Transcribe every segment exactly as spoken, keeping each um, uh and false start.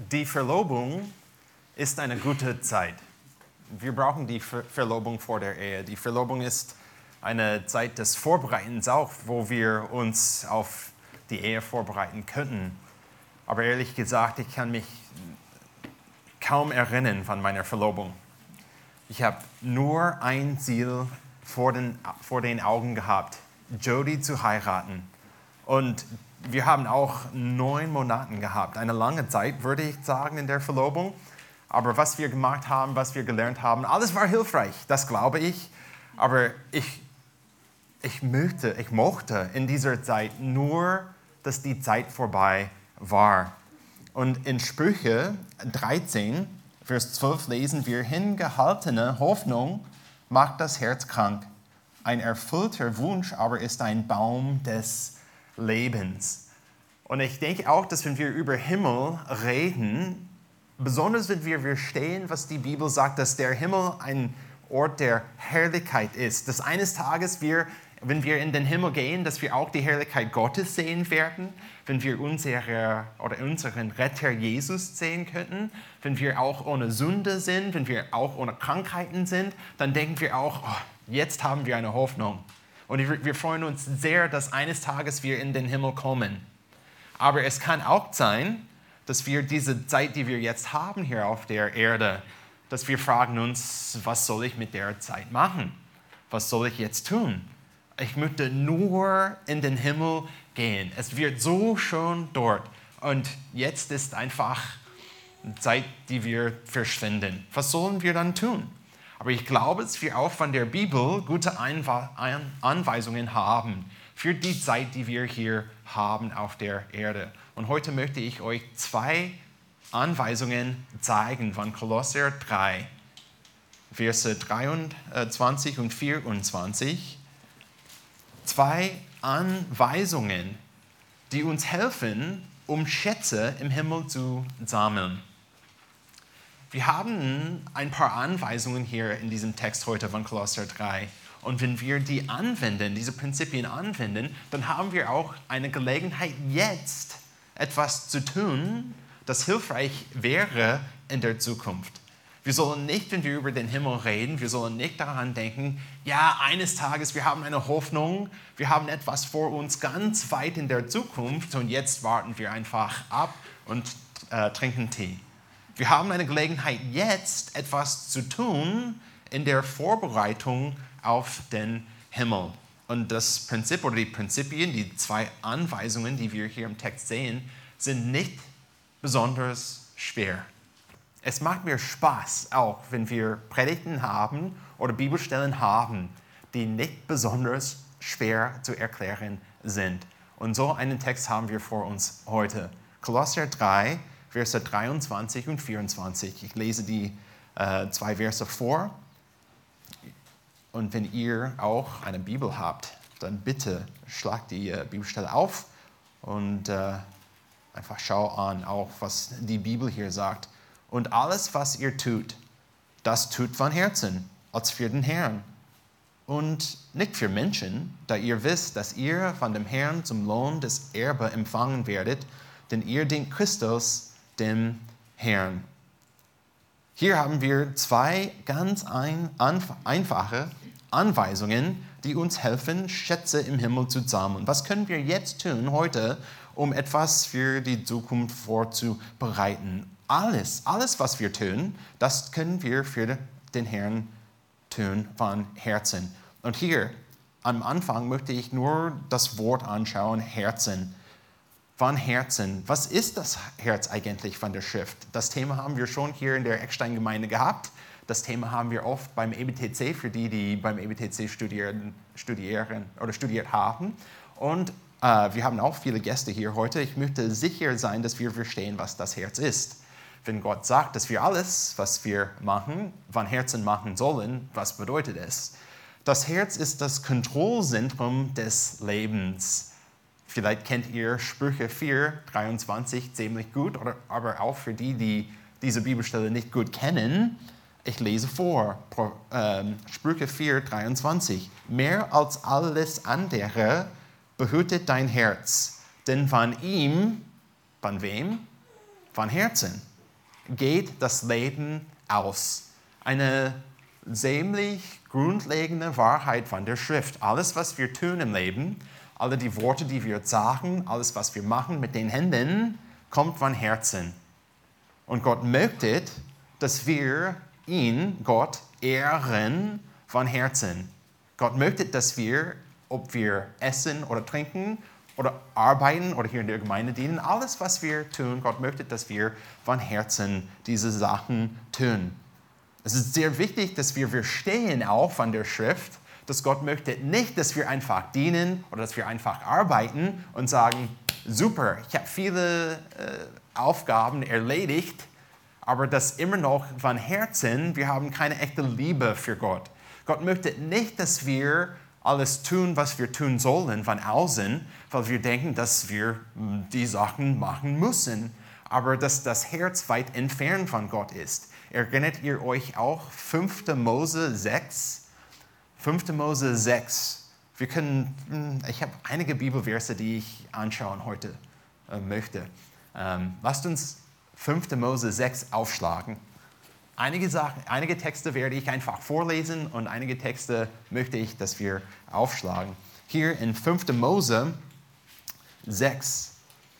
Die Verlobung ist eine gute Zeit. Wir brauchen die Ver- Verlobung vor der Ehe. Die Verlobung ist eine Zeit des Vorbereitens auch, wo wir uns auf die Ehe vorbereiten könnten. Aber ehrlich gesagt, ich kann mich kaum erinnern von meiner Verlobung. Ich habe nur ein Ziel vor den, vor den Augen gehabt, Jody zu heiraten. Und wir haben auch neun Monate gehabt, eine lange Zeit, würde ich sagen, in der Verlobung. Aber was wir gemacht haben, was wir gelernt haben, alles war hilfreich, das glaube ich. Aber ich, ich, möchte, ich mochte in dieser Zeit nur, dass die Zeit vorbei war. Und in Sprüche dreizehn, Vers zwölf lesen wir, hingehaltene Hoffnung macht das Herz krank. Ein erfüllter Wunsch aber ist ein Baum des Lebens. Und ich denke auch, dass wenn wir über Himmel reden, besonders wenn wir verstehen, was die Bibel sagt, dass der Himmel ein Ort der Herrlichkeit ist, dass eines Tages wir, wenn wir in den Himmel gehen, dass wir auch die Herrlichkeit Gottes sehen werden, wenn wir unsere, oder unseren Retter Jesus sehen könnten, wenn wir auch ohne Sünde sind, wenn wir auch ohne Krankheiten sind, dann denken wir auch, oh, jetzt haben wir eine Hoffnung. Und wir freuen uns sehr, dass eines Tages wir in den Himmel kommen. Aber es kann auch sein, dass wir diese Zeit, die wir jetzt haben hier auf der Erde, dass wir fragen uns, was soll ich mit der Zeit machen? Was soll ich jetzt tun? Ich möchte nur in den Himmel gehen. Es wird so schön dort. Und jetzt ist einfach Zeit, die wir verschwenden. Was sollen wir dann tun? Aber ich glaube, dass wir auch von der Bibel gute Anweisungen haben für die Zeit, die wir hier haben auf der Erde. Und heute möchte ich euch zwei Anweisungen zeigen von Kolosser drei, Verse dreiundzwanzig und vierundzwanzig. Zwei Anweisungen, die uns helfen, um Schätze im Himmel zu sammeln. Wir haben ein paar Anweisungen hier in diesem Text heute von Kolosser drei. Und wenn wir die anwenden, diese Prinzipien anwenden, dann haben wir auch eine Gelegenheit, jetzt etwas zu tun, das hilfreich wäre in der Zukunft. Wir sollen nicht, wenn wir über den Himmel reden, wir sollen nicht daran denken, ja, eines Tages, wir haben eine Hoffnung, wir haben etwas vor uns ganz weit in der Zukunft und jetzt warten wir einfach ab und äh, trinken Tee. Wir haben eine Gelegenheit, jetzt etwas zu tun in der Vorbereitung auf den Himmel. Und das Prinzip oder die Prinzipien, die zwei Anweisungen, die wir hier im Text sehen, sind nicht besonders schwer. Es macht mir Spaß, auch wenn wir Predigten haben oder Bibelstellen haben, die nicht besonders schwer zu erklären sind. Und so einen Text haben wir vor uns heute. Kolosser drei, Verse dreiundzwanzig und vierundzwanzig. Ich lese die äh, zwei Verse vor. Und wenn ihr auch eine Bibel habt, dann bitte schlagt die äh, Bibelstelle auf und äh, einfach schau an, auch was die Bibel hier sagt. Und alles, was ihr tut, das tut von Herzen, als für den Herrn. Und nicht für Menschen, da ihr wisst, dass ihr von dem Herrn zum Lohn des Erbe empfangen werdet, denn ihr dient Christus, dem Herrn. Hier haben wir zwei ganz ein, anf- einfache Anweisungen, die uns helfen, Schätze im Himmel zu sammeln. Was können wir jetzt tun heute, um etwas für die Zukunft vorzubereiten? Alles, alles, was wir tun, das können wir für den Herrn tun von Herzen. Und hier am Anfang möchte ich nur das Wort anschauen, Herzen. Von Herzen. Was ist das Herz eigentlich von der Schrift? Das Thema haben wir schon hier in der Eckstein-Gemeinde gehabt. Das Thema haben wir oft beim E B T C, für die, die beim E B T C studieren, studieren oder studiert haben. Und äh, wir haben auch viele Gäste hier heute. Ich möchte sicher sein, dass wir verstehen, was das Herz ist. Wenn Gott sagt, dass wir alles, was wir machen, von Herzen machen sollen, was bedeutet es? Das Herz ist das Kontrollzentrum des Lebens. Vielleicht kennt ihr Sprüche vier, dreiundzwanzig ziemlich gut, oder, aber auch für die, die diese Bibelstelle nicht gut kennen. Ich lese vor, ähm, Sprüche vier, dreiundzwanzig. Mehr als alles andere behütet dein Herz, denn von ihm, von wem? Von Herzen geht das Leben aus. Eine ziemlich grundlegende Wahrheit von der Schrift. Alles, was wir tun im Leben, alle die Worte, die wir sagen, alles, was wir machen mit den Händen, kommt von Herzen. Und Gott möchte, dass wir ihn, Gott, ehren von Herzen. Gott möchte, dass wir, ob wir essen oder trinken oder arbeiten oder hier in der Gemeinde dienen, alles, was wir tun, Gott möchte, dass wir von Herzen diese Sachen tun. Es ist sehr wichtig, dass wir verstehen auch von der Schrift, dass Gott möchte nicht, dass wir einfach dienen oder dass wir einfach arbeiten und sagen, super, ich habe viele äh, Aufgaben erledigt, aber das immer noch von Herzen, wir haben keine echte Liebe für Gott. Gott möchte nicht, dass wir alles tun, was wir tun sollen von außen, weil wir denken, dass wir die Sachen machen müssen, aber dass das Herz weit entfernt von Gott ist. Erinnert ihr euch auch fünfter Mose sechs? fünfter Mose sechs. Wir können, ich habe einige Bibelverse, die ich anschauen heute äh, möchte. Ähm, lasst uns fünfter Mose sechs aufschlagen. Einige, Sachen, einige Texte werde ich einfach vorlesen und einige Texte möchte ich, dass wir aufschlagen. Hier in fünfter Mose sechs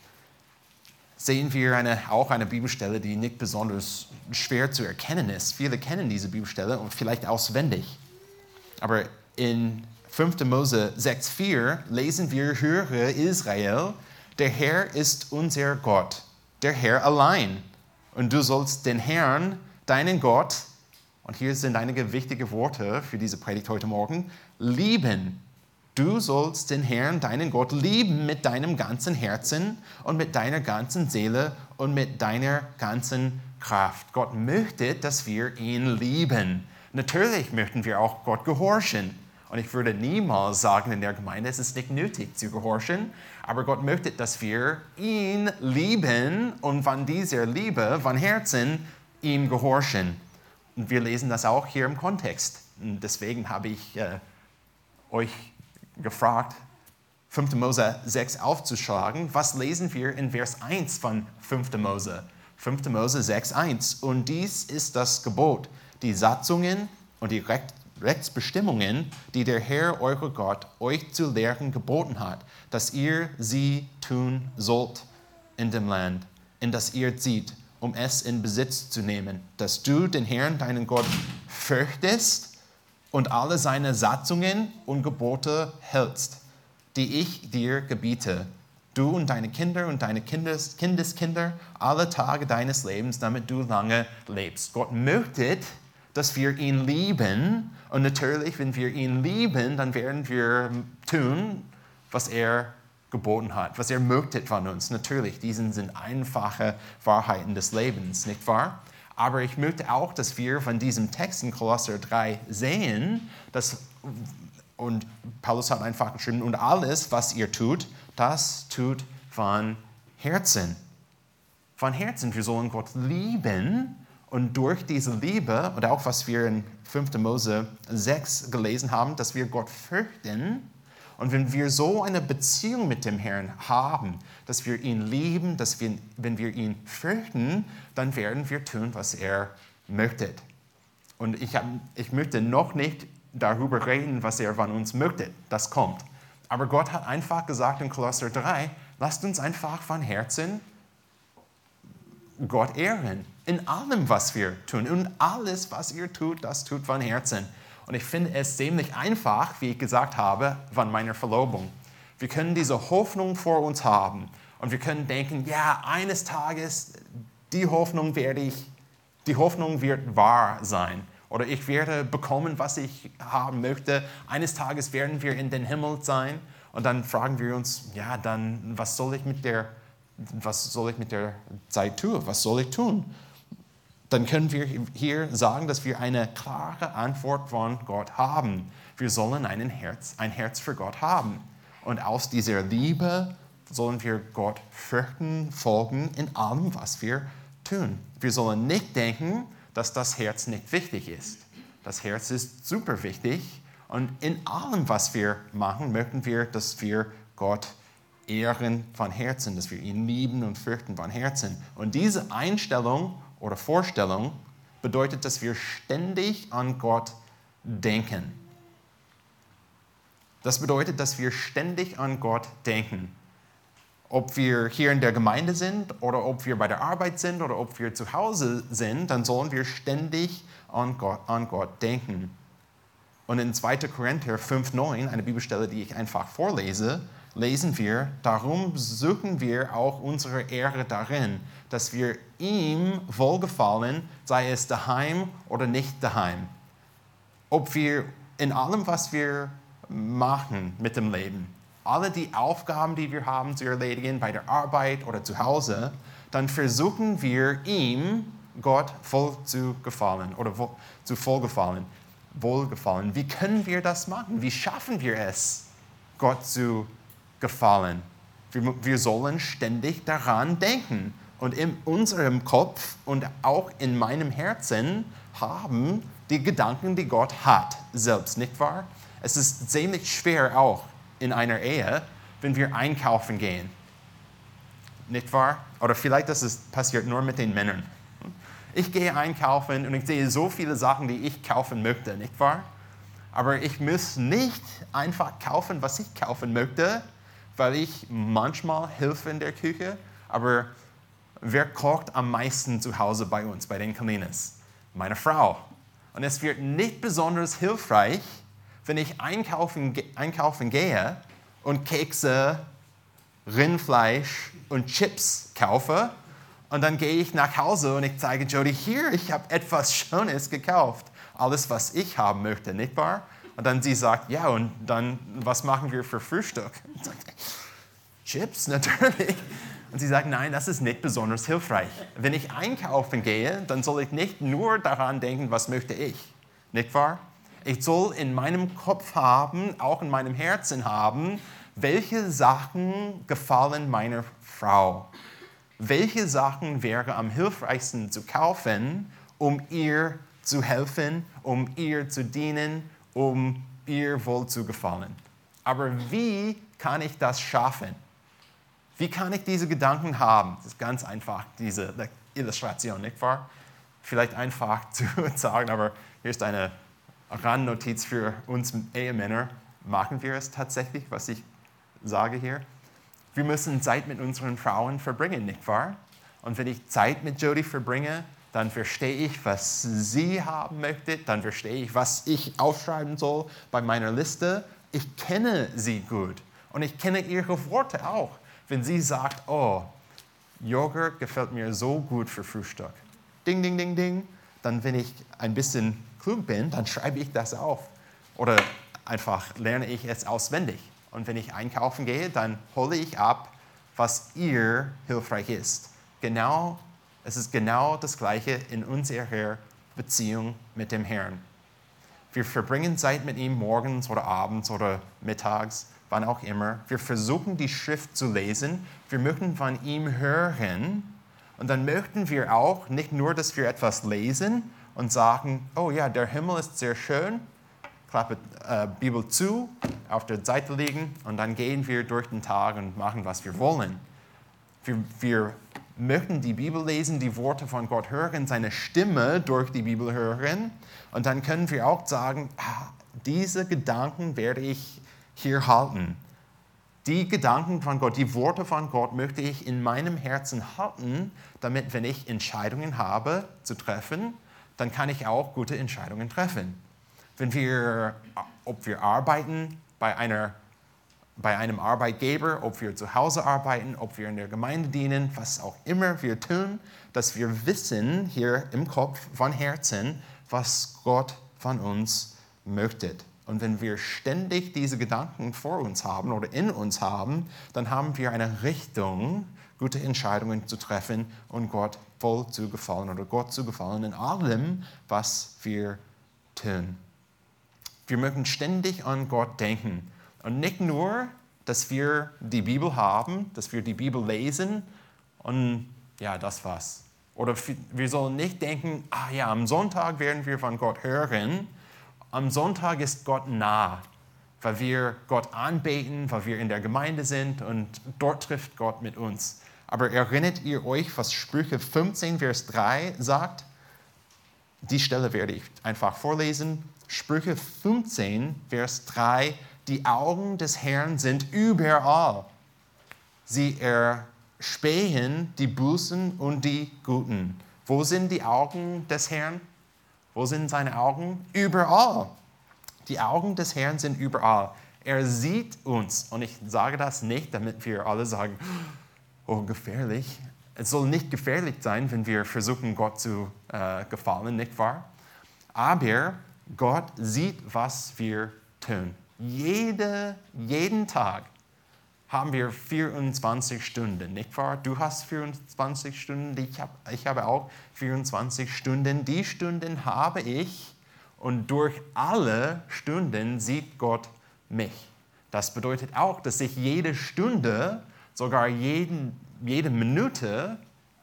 sehen wir eine, auch eine Bibelstelle, die nicht besonders schwer zu erkennen ist. Viele kennen diese Bibelstelle und vielleicht auswendig. Aber in fünfter Mose sechs vier lesen wir, höre Israel, der Herr ist unser Gott, der Herr allein. Und du sollst den Herrn, deinen Gott, und hier sind einige wichtige Worte für diese Predigt heute Morgen, lieben. Du sollst den Herrn, deinen Gott, lieben mit deinem ganzen Herzen und mit deiner ganzen Seele und mit deiner ganzen Kraft. Gott möchte, dass wir ihn lieben. Natürlich möchten wir auch Gott gehorchen. Und ich würde niemals sagen in der Gemeinde, es ist nicht nötig zu gehorchen, aber Gott möchte, dass wir ihn lieben und von dieser Liebe, von Herzen, ihm gehorchen. Und wir lesen das auch hier im Kontext. Und deswegen habe ich äh, euch gefragt, fünfter Mose sechs aufzuschlagen. Was lesen wir in Vers eins von fünfter Mose? fünfter Mose sechs eins. Und dies ist das Gebot, die Satzungen und die Recht, Rechtsbestimmungen, die der Herr, euer Gott, euch zu lehren geboten hat, dass ihr sie tun sollt in dem Land, in das ihr zieht, um es in Besitz zu nehmen, dass du den Herrn, deinen Gott, fürchtest und alle seine Satzungen und Gebote hältst, die ich dir gebiete, du und deine Kinder und deine Kindes, Kindeskinder, alle Tage deines Lebens, damit du lange lebst. Gott möchte, dass wir ihn lieben. Und natürlich, wenn wir ihn lieben, dann werden wir tun, was er geboten hat, was er möchte von uns. Natürlich, diese sind einfache Wahrheiten des Lebens, nicht wahr? Aber ich möchte auch, dass wir von diesem Text in Kolosser drei sehen, dass, und Paulus hat einfach geschrieben, und alles, was ihr tut, das tut von Herzen. Von Herzen, wir sollen Gott lieben. Und durch diese Liebe, und auch was wir in fünfter Mose sechs gelesen haben, dass wir Gott fürchten. Und wenn wir so eine Beziehung mit dem Herrn haben, dass wir ihn lieben, dass wir, wenn wir ihn fürchten, dann werden wir tun, was er möchte. Und ich, hab, ich möchte noch nicht darüber reden, was er von uns möchte. Das kommt. Aber Gott hat einfach gesagt in Kolosser drei, lasst uns einfach von Herzen Gott ehren. In allem, was wir tun. Und alles, was ihr tut, das tut von Herzen. Und ich finde es ziemlich einfach, wie ich gesagt habe, von meiner Verlobung. Wir können diese Hoffnung vor uns haben. Und wir können denken, ja, eines Tages, die Hoffnung werde ich, die Hoffnung wird wahr sein. Oder ich werde bekommen, was ich haben möchte. Eines Tages werden wir in den Himmel sein. Und dann fragen wir uns, ja, dann, was soll ich mit der Was soll ich mit der Zeit tun? Was soll ich tun? Dann können wir hier sagen, dass wir eine klare Antwort von Gott haben. Wir sollen ein Herz, ein Herz für Gott haben. Und aus dieser Liebe sollen wir Gott fürchten, folgen in allem, was wir tun. Wir sollen nicht denken, dass das Herz nicht wichtig ist. Das Herz ist super wichtig. Und in allem, was wir machen, möchten wir, dass wir Gott ehren von Herzen, dass wir ihn lieben und fürchten von Herzen. Und diese Einstellung oder Vorstellung bedeutet, dass wir ständig an Gott denken. Das bedeutet, dass wir ständig an Gott denken. Ob wir hier in der Gemeinde sind oder ob wir bei der Arbeit sind oder ob wir zu Hause sind, dann sollen wir ständig an Gott, an Gott denken. Und in zweiter Korinther fünf neun, eine Bibelstelle, die ich einfach vorlese, lesen wir, darum suchen wir auch unsere Ehre darin, dass wir ihm wohlgefallen, sei es daheim oder nicht daheim. Ob wir in allem, was wir machen mit dem Leben, alle die Aufgaben, die wir haben zu erledigen, bei der Arbeit oder zu Hause, dann versuchen wir ihm, Gott, voll zu gefallen oder zu vollgefallen, wohlgefallen. Wie können wir das machen? Wie schaffen wir es, Gott zu gefallen? Wir, wir sollen ständig daran denken und in unserem Kopf und auch in meinem Herzen haben die Gedanken, die Gott hat, selbst, nicht wahr? Es ist ziemlich schwer auch in einer Ehe, wenn wir einkaufen gehen. Nicht wahr? Oder vielleicht das ist, passiert nur mit den Männern. Ich gehe einkaufen und ich sehe so viele Sachen, die ich kaufen möchte, nicht wahr? Aber ich muss nicht einfach kaufen, was ich kaufen möchte, weil ich manchmal helfe in der Küche. Aber wer kocht am meisten zu Hause bei uns, bei den Kalines? Meine Frau. Und es wird nicht besonders hilfreich, wenn ich einkaufen, einkaufen gehe und Kekse, Rindfleisch und Chips kaufe und dann gehe ich nach Hause und ich zeige Jody, hier, ich habe etwas Schönes gekauft. Alles, was ich haben möchte, nicht wahr? Und dann sie sagt, ja, und dann, was machen wir für Frühstück? Ich sage, Chips, natürlich. Und sie sagt, nein, das ist nicht besonders hilfreich. Wenn ich einkaufen gehe, dann soll ich nicht nur daran denken, was möchte ich, nicht wahr? Ich soll in meinem Kopf haben, auch in meinem Herzen haben, welche Sachen gefallen meiner Frau. Welche Sachen wäre am hilfreichsten zu kaufen, um ihr zu helfen, um ihr zu dienen, um ihr wohl zu gefallen. Aber wie kann ich das schaffen? Wie kann ich diese Gedanken haben? Das ist ganz einfach, diese Illustration, nicht wahr? Vielleicht einfach zu sagen, aber hier ist eine Randnotiz für uns Ehemänner. Machen wir es tatsächlich, was ich sage hier? Wir müssen Zeit mit unseren Frauen verbringen, nicht wahr? Und wenn ich Zeit mit Jody verbringe, dann verstehe ich, was sie haben möchte, dann verstehe ich, was ich aufschreiben soll bei meiner Liste. Ich kenne sie gut und ich kenne ihre Worte auch. Wenn sie sagt, oh, Joghurt gefällt mir so gut für Frühstück. Ding, ding, ding, ding. Dann, wenn ich ein bisschen klug bin, dann schreibe ich das auf. Oder einfach lerne ich es auswendig. Und wenn ich einkaufen gehe, dann hole ich ab, was ihr hilfreich ist. Genau, es ist genau das Gleiche in unserer Beziehung mit dem Herrn. Wir verbringen Zeit mit ihm morgens oder abends oder mittags, wann auch immer. Wir versuchen, die Schrift zu lesen. Wir möchten von ihm hören. Und dann möchten wir auch nicht nur, dass wir etwas lesen und sagen, oh ja, der Himmel ist sehr schön, klappe äh, Bibel zu, auf der Seite liegen und dann gehen wir durch den Tag und machen, was wir wollen. Wir, wir möchten die Bibel lesen, die Worte von Gott hören, seine Stimme durch die Bibel hören und dann können wir auch sagen, ah, diese Gedanken werde ich hier halten. Die Gedanken von Gott, die Worte von Gott möchte ich in meinem Herzen halten, damit, wenn ich Entscheidungen habe zu treffen, dann kann ich auch gute Entscheidungen treffen. Wenn wir, ob wir arbeiten bei, einer, bei einem Arbeitgeber, ob wir zu Hause arbeiten, ob wir in der Gemeinde dienen, was auch immer wir tun, dass wir wissen hier im Kopf von Herzen, was Gott von uns möchte. Und wenn wir ständig diese Gedanken vor uns haben oder in uns haben, dann haben wir eine Richtung, gute Entscheidungen zu treffen und Gott voll zu gefallen oder Gott zu gefallen in allem, was wir tun. Wir möchten ständig an Gott denken. Und nicht nur, dass wir die Bibel haben, dass wir die Bibel lesen und ja, das war's. Oder wir sollen nicht denken, ah ja, am Sonntag werden wir von Gott hören. Am Sonntag ist Gott nah, weil wir Gott anbeten, weil wir in der Gemeinde sind und dort trifft Gott mit uns. Aber erinnert ihr euch, was Sprüche fünfzehn, Vers drei sagt? Die Stelle werde ich einfach vorlesen. Sprüche fünfzehn, Vers drei. Die Augen des Herrn sind überall. Sie erspähen die Bösen und die Guten. Wo sind die Augen des Herrn? Wo sind seine Augen? Überall. Die Augen des Herrn sind überall. Er sieht uns. Und ich sage das nicht, damit wir alle sagen, oh, gefährlich. Es soll nicht gefährlich sein, wenn wir versuchen, Gott zu äh, gefallen, nicht wahr? Aber Gott sieht, was wir tun. Jede, jeden Tag haben wir vierundzwanzig Stunden, nicht wahr? Du hast vierundzwanzig Stunden, ich, hab, ich habe auch vierundzwanzig Stunden. Die Stunden habe ich und durch alle Stunden sieht Gott mich. Das bedeutet auch, dass ich jede Stunde, sogar jeden, jede Minute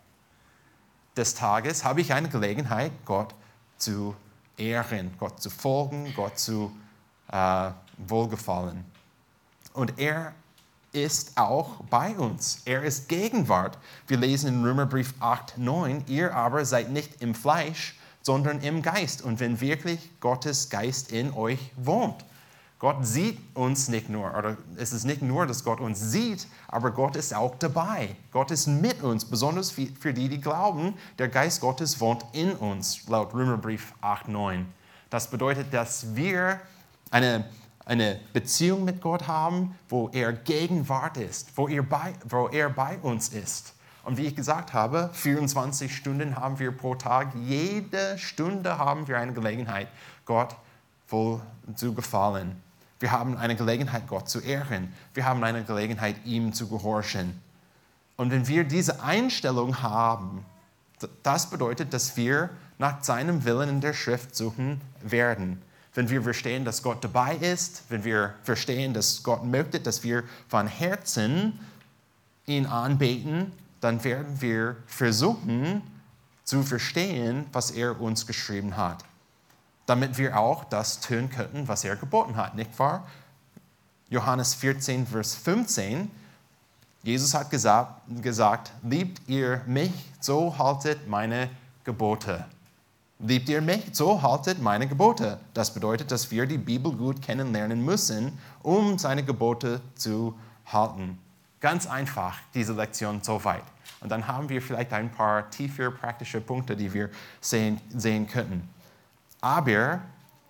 des Tages, habe ich eine Gelegenheit, Gott zu ehren, Gott zu folgen, Gott zu äh, wohlgefallen. Und er ist auch bei uns. Er ist Gegenwart. Wir lesen in Römerbrief acht, neun, ihr aber seid nicht im Fleisch, sondern im Geist. Und wenn wirklich Gottes Geist in euch wohnt. Gott sieht uns nicht nur, oder es ist nicht nur, dass Gott uns sieht, aber Gott ist auch dabei. Gott ist mit uns, besonders für die, die glauben, der Geist Gottes wohnt in uns, laut Römerbrief acht, neun. Das bedeutet, dass wir eine eine Beziehung mit Gott haben, wo er Gegenwart ist, wo er, bei, wo er bei uns ist. Und wie ich gesagt habe, vierundzwanzig Stunden haben wir pro Tag. Jede Stunde haben wir eine Gelegenheit, Gott wohl zu gefallen. Wir haben eine Gelegenheit, Gott zu ehren. Wir haben eine Gelegenheit, ihm zu gehorchen. Und wenn wir diese Einstellung haben, das bedeutet, dass wir nach seinem Willen in der Schrift suchen werden. Wenn wir verstehen, dass Gott dabei ist, wenn wir verstehen, dass Gott möchte, dass wir von Herzen ihn anbeten, dann werden wir versuchen zu verstehen, was er uns geschrieben hat, damit wir auch das tun könnten, was er geboten hat, nicht wahr? Johannes vierzehn, Vers fünfzehn, Jesus hat gesagt, gesagt, liebt ihr mich, so haltet meine Gebote. Liebt ihr mich, so haltet meine Gebote. Das bedeutet, dass wir die Bibel gut kennenlernen müssen, um seine Gebote zu halten. Ganz einfach, diese Lektion so weit. Und dann haben wir vielleicht ein paar tiefer praktische Punkte, die wir sehen, sehen könnten. Aber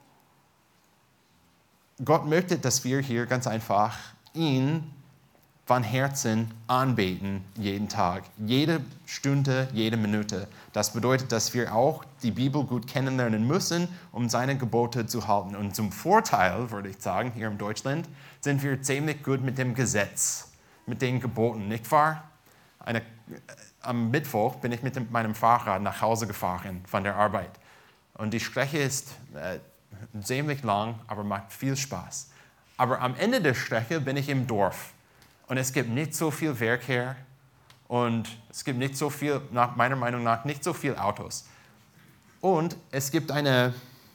Gott möchte, dass wir hier ganz einfach ihn von Herzen anbeten, jeden Tag, jede Stunde, jede Minute. Das bedeutet, dass wir auch die Bibel gut kennenlernen müssen, um seine Gebote zu halten. Und zum Vorteil, würde ich sagen, hier in Deutschland, sind wir ziemlich gut mit dem Gesetz, mit den Geboten, nicht wahr? Eine, am Mittwoch bin ich mit meinem Fahrrad nach Hause gefahren von der Arbeit. Und die Strecke ist äh, ziemlich lang, aber macht viel Spaß. Aber am Ende der Strecke bin ich im Dorf. Und es gibt nicht so viel Verkehr und es gibt nicht so viel, nach meiner Meinung nach, nicht so viele Autos. Und es gibt eine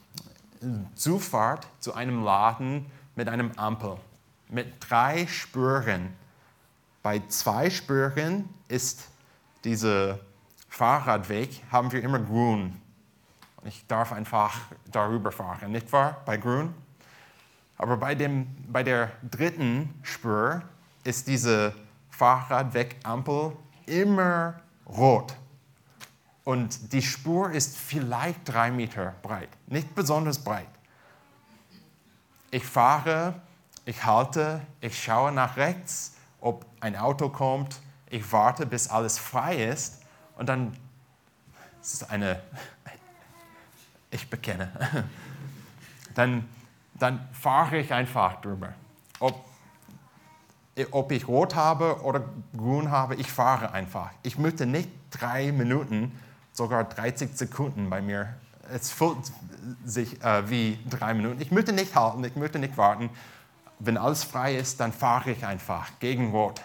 Zufahrt zu einem Laden mit einem Ampel, mit drei Spuren. Bei zwei Spuren ist dieser Fahrradweg, haben wir immer grün. Und ich darf einfach darüber fahren, nicht wahr? Bei grün. Aber bei, dem, bei der dritten Spur ist diese Fahrradwegampel immer rot. Und die Spur ist vielleicht drei Meter breit, nicht besonders breit. Ich fahre, ich halte, ich schaue nach rechts, ob ein Auto kommt, ich warte, bis alles frei ist und dann, das ist eine, ich bekenne, dann, dann fahre ich einfach drüber. Ob Ob ich rot habe oder grün habe, ich fahre einfach. Ich möchte nicht drei Minuten, sogar dreißig Sekunden bei mir. Es fühlt sich äh, wie drei Minuten. Ich möchte nicht halten, ich möchte nicht warten. Wenn alles frei ist, dann fahre ich einfach gegen Rot.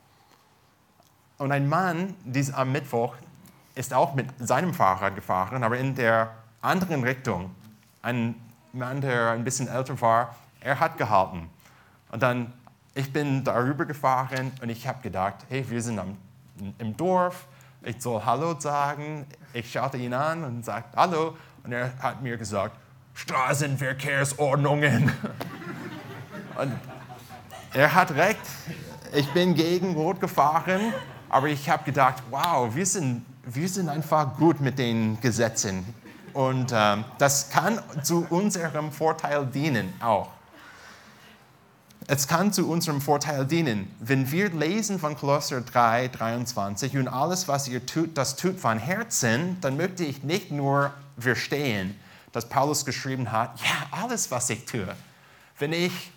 Und ein Mann dies, am Mittwoch ist auch mit seinem Fahrrad gefahren, aber in der anderen Richtung. Ein Mann, der ein bisschen älter war, er hat gehalten. Und dann Ich bin darüber gefahren und ich habe gedacht, hey, wir sind am im Dorf, ich soll Hallo sagen. Ich schaute ihn an und sagte Hallo. Und er hat mir gesagt, Straßenverkehrsordnungen. Und er hat recht, ich bin gegen Rot gefahren, aber ich habe gedacht, wow, wir sind, wir sind einfach gut mit den Gesetzen. Und ähm, das kann zu unserem Vorteil dienen auch. Es kann zu unserem Vorteil dienen. Wenn wir lesen von Kolosser drei, dreiundzwanzig und alles, was ihr tut, das tut von Herzen, dann möchte ich nicht nur verstehen, dass Paulus geschrieben hat, ja, alles, was ich tue. Wenn ich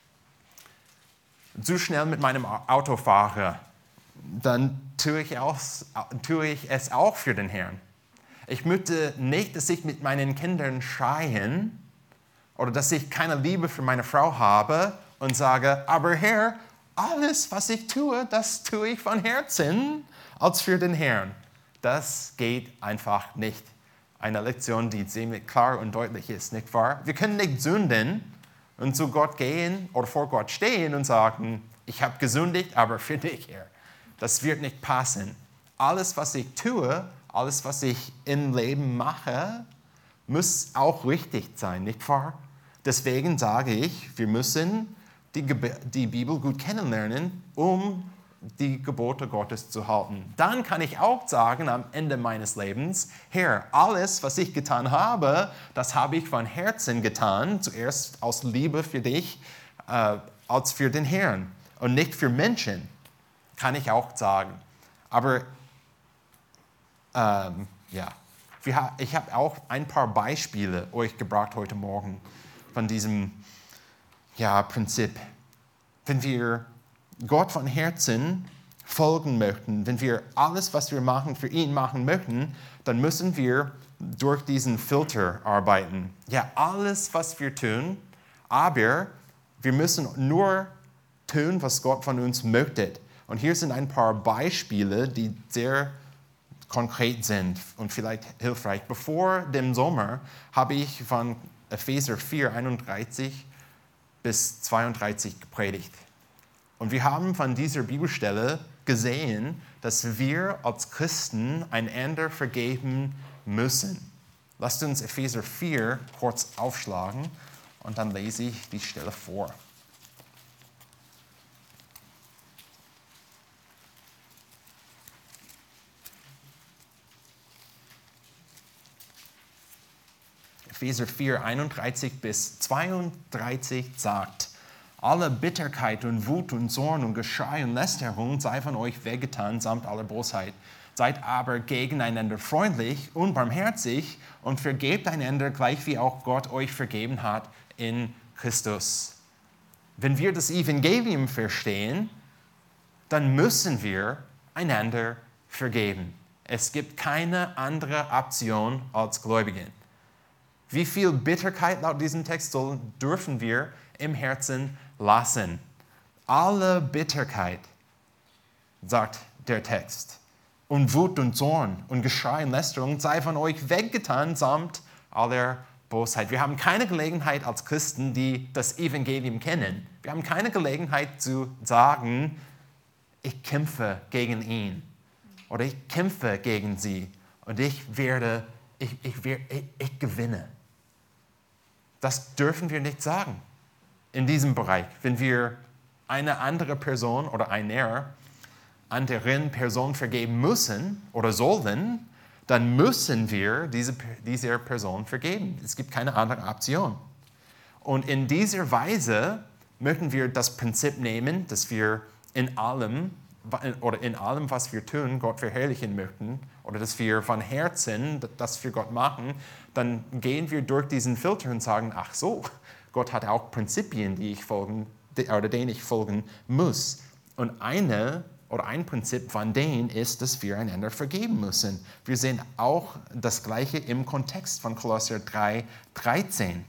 zu schnell mit meinem Auto fahre, dann tue ich, auch, tue ich es auch für den Herrn. Ich möchte nicht, dass ich mit meinen Kindern schreien oder dass ich keine Liebe für meine Frau habe und sage, aber Herr, alles, was ich tue, das tue ich von Herzen als für den Herrn. Das geht einfach nicht. Eine Lektion, die ziemlich klar und deutlich ist, nicht wahr? Wir können nicht sünden und zu Gott gehen oder vor Gott stehen und sagen, ich habe gesündigt, aber für dich, Herr. Das wird nicht passen. Alles, was ich tue, alles, was ich im Leben mache, muss auch richtig sein, nicht wahr? Deswegen sage ich, wir müssen die, Geb- die Bibel gut kennenlernen, um die Gebote Gottes zu halten. Dann kann ich auch sagen am Ende meines Lebens, Herr, alles, was ich getan habe, das habe ich von Herzen getan, zuerst aus Liebe für dich, äh, als für den Herrn und nicht für Menschen, kann ich auch sagen. Aber ähm, ja, wir, ich habe auch ein paar Beispiele euch gebracht heute Morgen von diesem ja, Prinzip. Wenn wir Gott von Herzen folgen möchten, wenn wir alles, was wir machen, für ihn machen möchten, dann müssen wir durch diesen Filter arbeiten. Ja, alles, was wir tun, aber wir müssen nur tun, was Gott von uns möchte. Und hier sind ein paar Beispiele, die sehr konkret sind und vielleicht hilfreich. Bevor dem Sommer habe ich von Epheser vier, einunddreißig bis zweiunddreißig gepredigt. Und wir haben von dieser Bibelstelle gesehen, dass wir als Christen einander vergeben müssen. Lasst uns Epheser vier kurz aufschlagen und dann lese ich die Stelle vor. Epheser vier, einunddreißig bis zweiunddreißig sagt, alle Bitterkeit und Wut und Zorn und Geschrei und Lästerung sei von euch weggetan, samt aller Bosheit. Seid aber gegeneinander freundlich und barmherzig und vergebt einander, gleich wie auch Gott euch vergeben hat in Christus. Wenn wir das Evangelium verstehen, dann müssen wir einander vergeben. Es gibt keine andere Option als Gläubigen. Wie viel Bitterkeit laut diesem Text sollen, dürfen wir im Herzen lassen? Alle Bitterkeit, sagt der Text, und Wut und Zorn und Geschrei und Lästerung sei von euch weggetan, samt aller Bosheit. Wir haben keine Gelegenheit als Christen, die das Evangelium kennen. Wir haben keine Gelegenheit zu sagen, ich kämpfe gegen ihn oder ich kämpfe gegen sie und ich werde, ich, ich, ich, ich gewinne. Das dürfen wir nicht sagen in diesem Bereich. Wenn wir eine andere Person oder einer anderen Person vergeben müssen oder sollen, dann müssen wir diese, dieser Person vergeben. Es gibt keine andere Option. Und in dieser Weise möchten wir das Prinzip nehmen, dass wir in allem oder in allem, was wir tun, Gott verherrlichen möchten oder dass wir von Herzen das für Gott machen, dann gehen wir durch diesen Filter und sagen, ach so, Gott hat auch Prinzipien, die ich folgen, oder denen ich folgen muss. Und eine oder ein Prinzip von denen ist, dass wir einander vergeben müssen. Wir sehen auch das Gleiche im Kontext von Kolosser drei, dreizehn.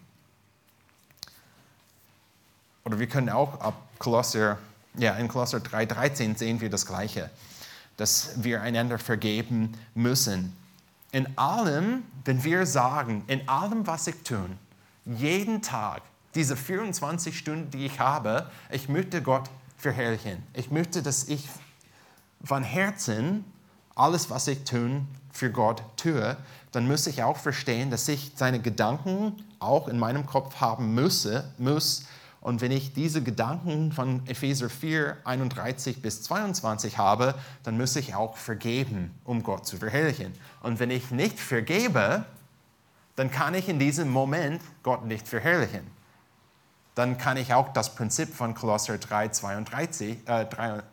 Oder wir können auch ab Kolosser Ja, in Kolosser drei, dreizehn sehen wir das Gleiche, dass wir einander vergeben müssen. In allem, wenn wir sagen, in allem, was ich tue, jeden Tag, diese vierundzwanzig Stunden, die ich habe, ich möchte Gott verherrlichen. Ich möchte, dass ich von Herzen alles, was ich tun, für Gott tue, dann muss ich auch verstehen, dass ich seine Gedanken auch in meinem Kopf haben müsse, muss. Und wenn ich diese Gedanken von Epheser vier, einunddreißig bis zweiundzwanzig habe, dann muss ich auch vergeben, um Gott zu verherrlichen. Und wenn ich nicht vergebe, dann kann ich in diesem Moment Gott nicht verherrlichen. Dann kann ich auch das Prinzip von Kolosser drei, zweiunddreißig, äh,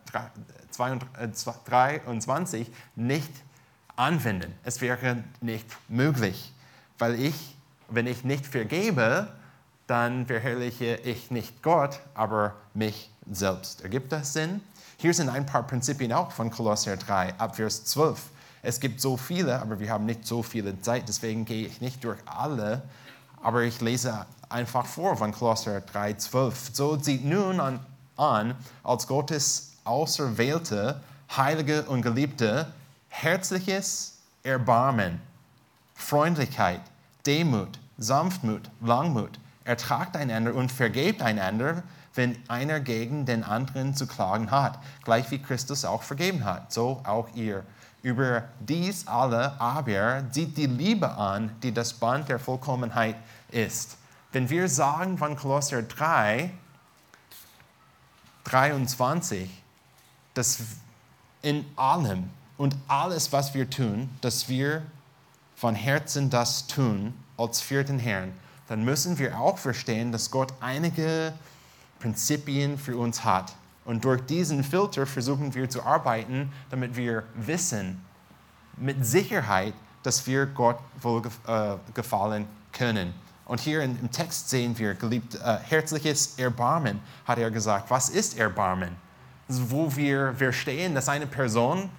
dreiundzwanzig nicht anwenden. Es wäre nicht möglich, weil ich, wenn ich nicht vergebe, dann verherrliche ich nicht Gott, aber mich selbst. Ergibt das Sinn? Hier sind ein paar Prinzipien auch von Kolosser drei, ab Vers zwölf. Es gibt so viele, aber wir haben nicht so viele Zeit, deswegen gehe ich nicht durch alle, aber ich lese einfach vor von Kolosser drei, zwölf. So sieht nun an, an als Gottes auserwählte, heilige und geliebte, herzliches Erbarmen, Freundlichkeit, Demut, Sanftmut, Langmut. Ertragt einander und vergebt einander, wenn einer gegen den anderen zu klagen hat, gleich wie Christus auch vergeben hat, so auch ihr. Über dies alle aber sieht die Liebe an, die das Band der Vollkommenheit ist. Wenn wir sagen von Kolosser drei, dreiundzwanzig, dass in allem und alles, was wir tun, dass wir von Herzen das tun, als für den Herrn, dann müssen wir auch verstehen, dass Gott einige Prinzipien für uns hat. Und durch diesen Filter versuchen wir zu arbeiten, damit wir wissen, mit Sicherheit, dass wir Gott wohl äh, gefallen können. Und hier im Text sehen wir, geliebt, äh, herzliches Erbarmen, hat er gesagt. Was ist Erbarmen? Das ist, wo wir verstehen, dass eine Person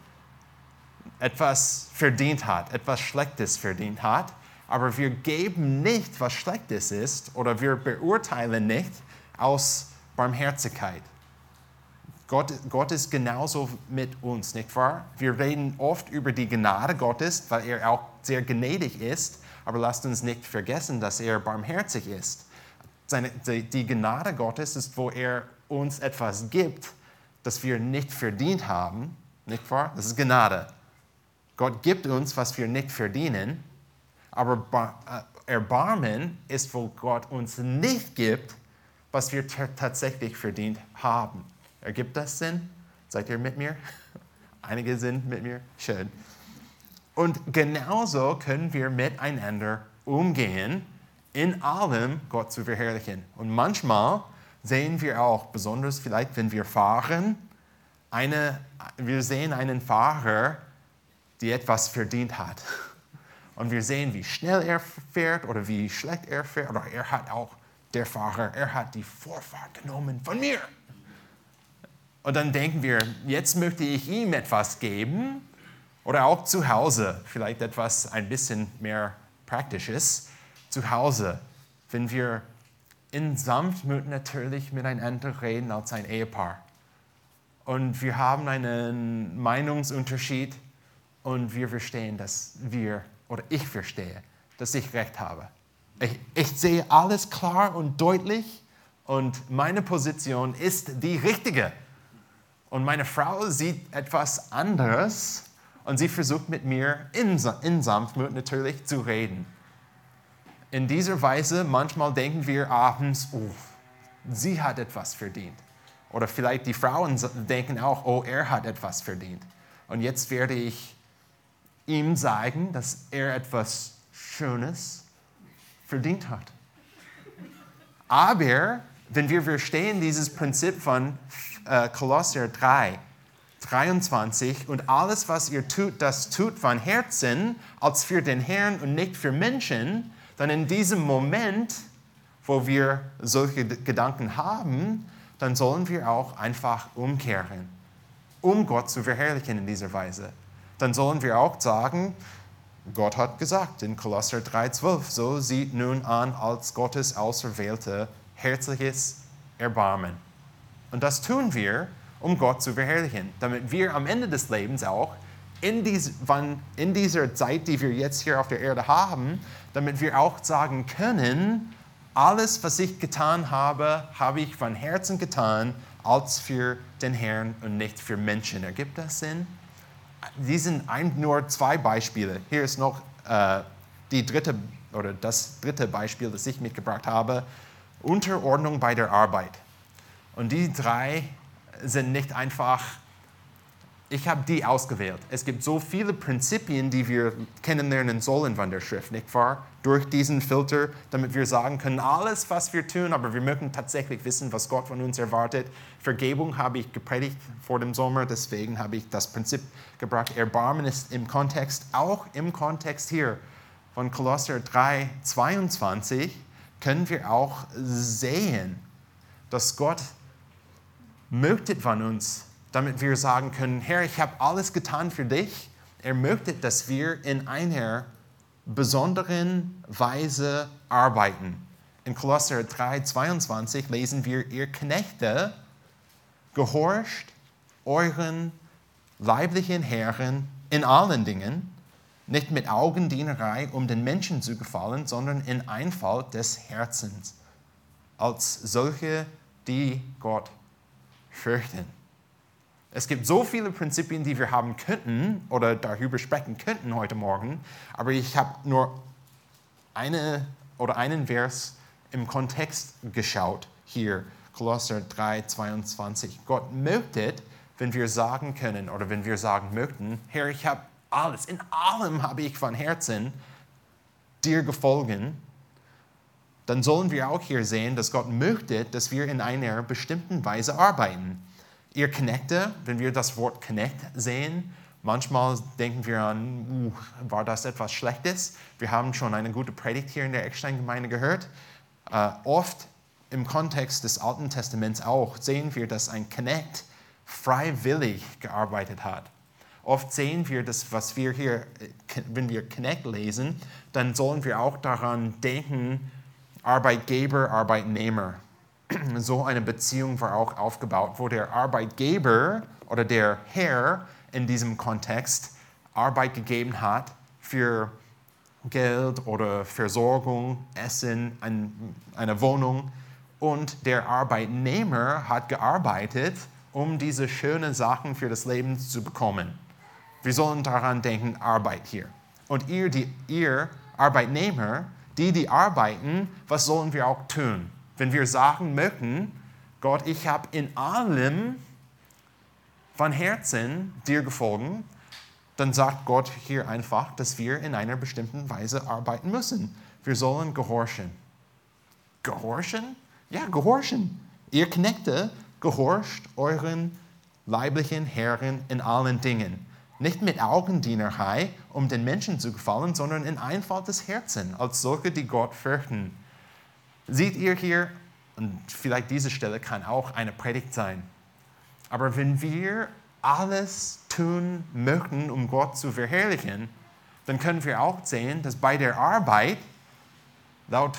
etwas verdient hat, etwas Schlechtes verdient hat, aber wir geben nicht, was Schlechtes ist, oder wir beurteilen nicht aus Barmherzigkeit. Gott, Gott ist genauso mit uns, nicht wahr? Wir reden oft über die Gnade Gottes, weil er auch sehr gnädig ist, aber lasst uns nicht vergessen, dass er barmherzig ist. Seine, die, die Gnade Gottes ist, wo er uns etwas gibt, das wir nicht verdient haben, nicht wahr? Das ist Gnade. Gott gibt uns, was wir nicht verdienen, aber Erbarmen ist, wo Gott uns nicht gibt, was wir t- tatsächlich verdient haben. Ergibt das Sinn? Seid ihr mit mir? Einige sind mit mir? Schön. Und genauso können wir miteinander umgehen, in allem Gott zu verherrlichen. Und manchmal sehen wir auch, besonders vielleicht, wenn wir fahren, eine, wir sehen einen Fahrer, der etwas verdient hat. Und wir sehen, wie schnell er fährt oder wie schlecht er fährt. Oder er hat auch, der Fahrer, er hat die Vorfahrt genommen von mir. Und dann denken wir, jetzt möchte ich ihm etwas geben. Oder auch zu Hause, vielleicht etwas ein bisschen mehr Praktisches. Zu Hause, wenn wir in Sanftmut natürlich miteinander reden als ein Ehepaar. Und wir haben einen Meinungsunterschied und wir verstehen, dass wir, oder ich verstehe, dass ich Recht habe. Ich, ich sehe alles klar und deutlich und meine Position ist die richtige. Und meine Frau sieht etwas anderes und sie versucht mit mir in, in Sanftmut natürlich zu reden. In dieser Weise, manchmal denken wir abends, oh, sie hat etwas verdient. Oder vielleicht die Frauen denken auch, oh, er hat etwas verdient. Und jetzt werde ich ihm sagen, dass er etwas Schönes verdient hat. Aber wenn wir verstehen dieses Prinzip von äh, Kolosser drei, dreiundzwanzig und alles, was ihr tut, das tut von Herzen, als für den Herrn und nicht für Menschen, dann in diesem Moment, wo wir solche Gedanken haben, dann sollen wir auch einfach umkehren, um Gott zu verherrlichen in dieser Weise. Dann sollen wir auch sagen, Gott hat gesagt in Kolosser drei, zwölf, so sieht nun an als Gottes auserwählte, herzliches Erbarmen. Und das tun wir, um Gott zu verherrlichen, damit wir am Ende des Lebens auch in, dies, wann, in dieser Zeit, die wir jetzt hier auf der Erde haben, damit wir auch sagen können, alles, was ich getan habe, habe ich von Herzen getan, als für den Herrn und nicht für Menschen. Ergibt das Sinn? Dies sind ein, nur zwei Beispiele. Hier ist noch äh, die dritte, oder das dritte Beispiel, das ich mitgebracht habe. Unterordnung bei der Arbeit. Und die drei sind nicht einfach, ich habe die ausgewählt. Es gibt so viele Prinzipien, die wir kennenlernen sollen von der Schrift, nicht wahr? Durch diesen Filter, damit wir sagen können, alles, was wir tun, aber wir möchten tatsächlich wissen, was Gott von uns erwartet. Vergebung habe ich gepredigt vor dem Sommer, deswegen habe ich das Prinzip gebracht. Erbarmen ist im Kontext, auch im Kontext hier von Kolosser drei, zweiundzwanzig, können wir auch sehen, dass Gott möchte von uns, damit wir sagen können, Herr, ich habe alles getan für dich. Er möchte, dass wir in einer besonderen Weise arbeiten. In Kolosser drei, zweiundzwanzig lesen wir, ihr Knechte, gehorcht euren leiblichen Herren in allen Dingen, nicht mit Augendienerei, um den Menschen zu gefallen, sondern in Einfalt des Herzens, als solche, die Gott fürchten. Es gibt so viele Prinzipien, die wir haben könnten oder darüber sprechen könnten heute Morgen, aber ich habe nur eine oder einen Vers im Kontext geschaut, hier, Kolosser drei, zweiundzwanzig. Gott möchte, wenn wir sagen können oder wenn wir sagen möchten, Herr, ich habe alles, in allem habe ich von Herzen dir gefolgen, dann sollen wir auch hier sehen, dass Gott möchte, dass wir in einer bestimmten Weise arbeiten. Ihr Knechte, wenn wir das Wort Knecht sehen, manchmal denken wir an, uh, war das etwas Schlechtes? Wir haben schon eine gute Predigt hier in der Eckstein-Gemeinde gehört. Uh, oft im Kontext des Alten Testaments auch sehen wir, dass ein Knecht freiwillig gearbeitet hat. Oft sehen wir, dass was wir hier, wenn wir Knecht lesen, dann sollen wir auch daran denken, Arbeitgeber, Arbeitnehmer. So eine Beziehung war auch aufgebaut, wo der Arbeitgeber oder der Herr in diesem Kontext Arbeit gegeben hat für Geld oder Versorgung, Essen, ein, eine Wohnung. Und der Arbeitnehmer hat gearbeitet, um diese schönen Sachen für das Leben zu bekommen. Wir sollen daran denken, Arbeit hier. Und ihr, die, ihr Arbeitnehmer, die, die arbeiten, was sollen wir auch tun? Wenn wir sagen möchten, Gott, ich habe in allem von Herzen dir gefolgt, dann sagt Gott hier einfach, dass wir in einer bestimmten Weise arbeiten müssen. Wir sollen gehorchen. Gehorchen? Ja, gehorchen. Ihr Knechte, gehorcht euren leiblichen Herren in allen Dingen. Nicht mit Augendienerei, um den Menschen zu gefallen, sondern in Einfalt des Herzens, als solche, die Gott fürchten. Seht ihr hier, und vielleicht diese Stelle kann auch eine Predigt sein, aber wenn wir alles tun möchten, um Gott zu verherrlichen, dann können wir auch sehen, dass bei der Arbeit, laut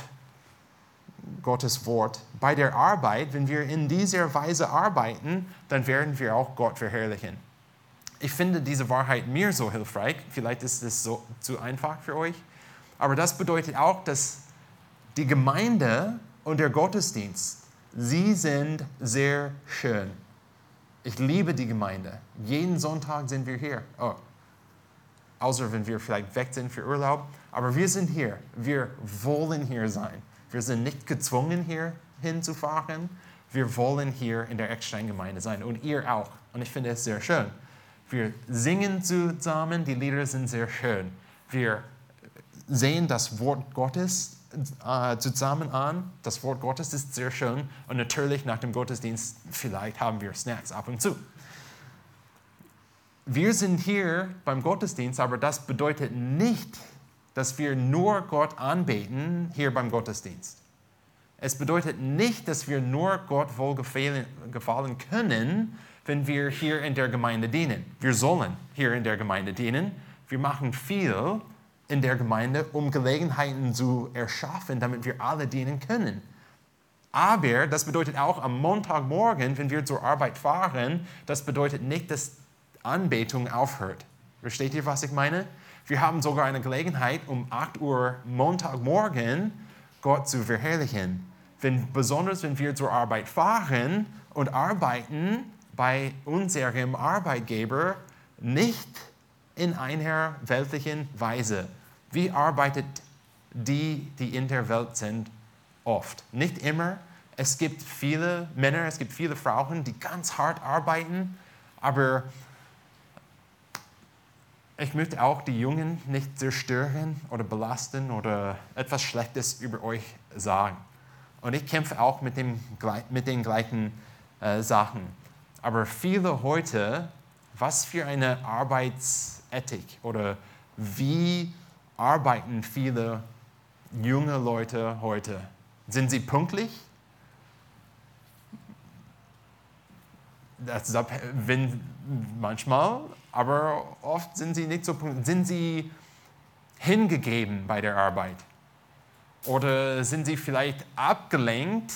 Gottes Wort, bei der Arbeit, wenn wir in dieser Weise arbeiten, dann werden wir auch Gott verherrlichen. Ich finde diese Wahrheit mir so hilfreich, vielleicht ist es so zu einfach für euch, aber das bedeutet auch, dass die Gemeinde und der Gottesdienst, sie sind sehr schön. Ich liebe die Gemeinde. Jeden Sonntag sind wir hier. Oh, außer wenn wir vielleicht weg sind für Urlaub. Aber wir sind hier. Wir wollen hier sein. Wir sind nicht gezwungen, hier hinzufahren. Wir wollen hier in der Eckstein-Gemeinde sein. Und ihr auch. Und ich finde es sehr schön. Wir singen zusammen. Die Lieder sind sehr schön. Wir sehen das Wort Gottes äh, zusammen an. Das Wort Gottes ist sehr schön. Und natürlich nach dem Gottesdienst, vielleicht haben wir Snacks ab und zu. Wir sind hier beim Gottesdienst, aber das bedeutet nicht, dass wir nur Gott anbeten hier beim Gottesdienst. Es bedeutet nicht, dass wir nur Gott wohlgefallen gefallen können, wenn wir hier in der Gemeinde dienen. Wir sollen hier in der Gemeinde dienen. Wir machen viel in der Gemeinde, um Gelegenheiten zu erschaffen, damit wir alle dienen können. Aber das bedeutet auch am Montagmorgen, wenn wir zur Arbeit fahren, das bedeutet nicht, dass Anbetung aufhört. Versteht ihr, was ich meine? Wir haben sogar eine Gelegenheit, um acht Uhr Montagmorgen Gott zu verherrlichen. Wenn, besonders wenn wir zur Arbeit fahren und arbeiten bei unserem Arbeitgeber nicht in einer weltlichen Weise. Wie arbeitet die, die in der Welt sind, oft? Nicht immer. Es gibt viele Männer, es gibt viele Frauen, die ganz hart arbeiten, aber ich möchte auch die Jungen nicht zerstören oder belasten oder etwas Schlechtes über euch sagen. Und ich kämpfe auch mit, dem, mit den gleichen äh, Sachen. Aber viele heute, was für eine Arbeitsethik oder wie arbeiten viele junge Leute heute? Sind sie pünktlich? Das, wenn, manchmal, aber oft sind sie nicht so pünktlich. Sind sie hingegeben bei der Arbeit? Oder sind sie vielleicht abgelenkt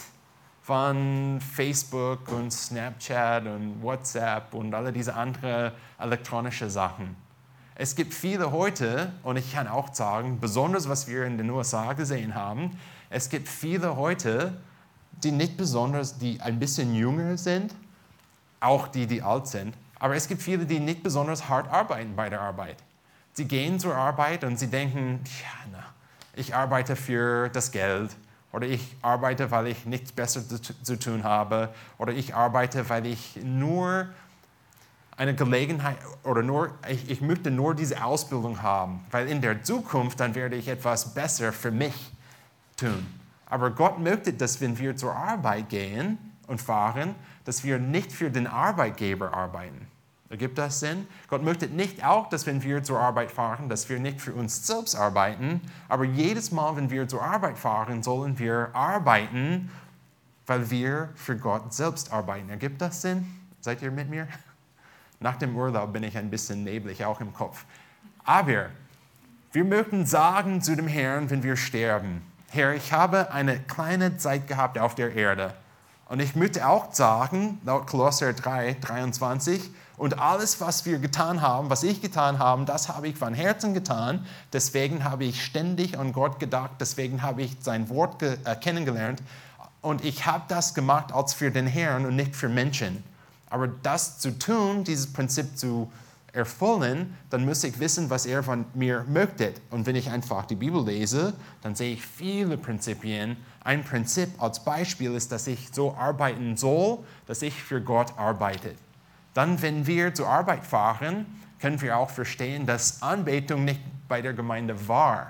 von Facebook und Snapchat und WhatsApp und alle diese anderen elektronischen Sachen? Es gibt viele heute, und ich kann auch sagen, besonders was wir in den U S A gesehen haben, es gibt viele heute, die nicht besonders, die ein bisschen jünger sind, auch die, die alt sind, aber es gibt viele, die nicht besonders hart arbeiten bei der Arbeit. Sie gehen zur Arbeit und sie denken, ja, na, ich arbeite für das Geld oder ich arbeite, weil ich nichts Besseres zu, zu tun habe oder ich arbeite, weil ich nur eine Gelegenheit oder nur, ich, ich möchte nur diese Ausbildung haben, weil in der Zukunft dann werde ich etwas besser für mich tun. Aber Gott möchte, dass wenn wir zur Arbeit gehen und fahren, dass wir nicht für den Arbeitgeber arbeiten. Ergibt das Sinn? Gott möchte nicht auch, dass wenn wir zur Arbeit fahren, dass wir nicht für uns selbst arbeiten, aber jedes Mal, wenn wir zur Arbeit fahren, sollen wir arbeiten, weil wir für Gott selbst arbeiten. Ergibt das Sinn? Seid ihr mit mir? Nach dem Urlaub bin ich ein bisschen neblig, auch im Kopf. Aber wir möchten sagen zu dem Herrn, wenn wir sterben, Herr, ich habe eine kleine Zeit gehabt auf der Erde. Und ich möchte auch sagen, laut Kolosser drei, dreiundzwanzig, und alles, was wir getan haben, was ich getan habe, das habe ich von Herzen getan. Deswegen habe ich ständig an Gott gedacht, deswegen habe ich sein Wort ge- äh, kennengelernt. Und ich habe das gemacht als für den Herrn und nicht für Menschen. Aber das zu tun, dieses Prinzip zu erfüllen, dann muss ich wissen, was er von mir möchte. Und wenn ich einfach die Bibel lese, dann sehe ich viele Prinzipien. Ein Prinzip als Beispiel ist, dass ich so arbeiten soll, dass ich für Gott arbeite. Dann, wenn wir zur Arbeit fahren, können wir auch verstehen, dass Anbetung nicht bei der Gemeinde war.